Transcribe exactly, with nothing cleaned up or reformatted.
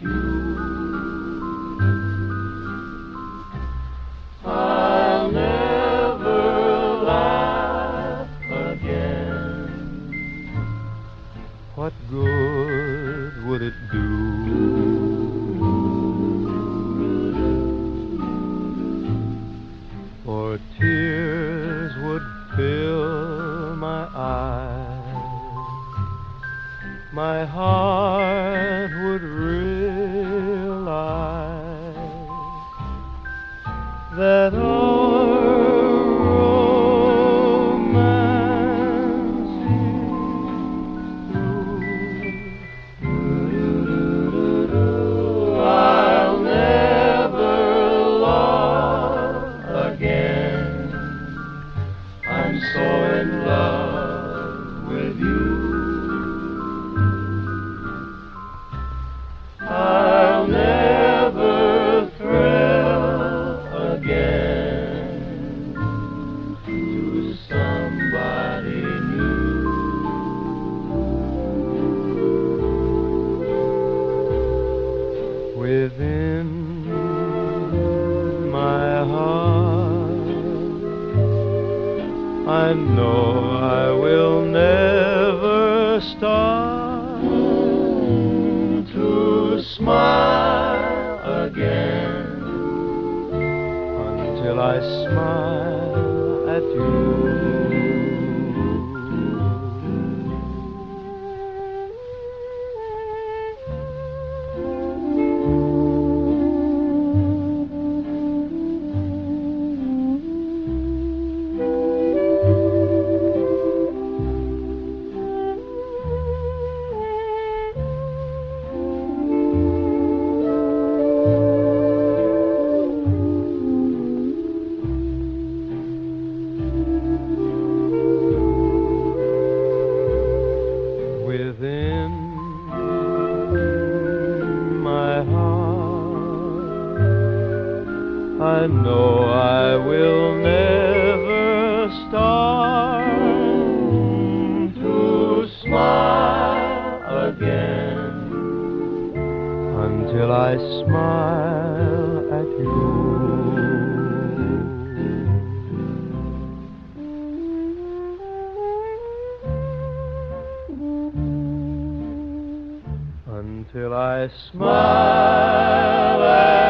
you. I'll never laugh again. What good would it do? For tears would fill my eyes, my heart would realize that our romance is through. I'll never love again. I'm so in love with you. I'll never thrill again to somebody new. Within my heart, I know I will never start to smile again until I smile at you. Within my heart, I know I will never start to smile again until I smile at you. Until I smile at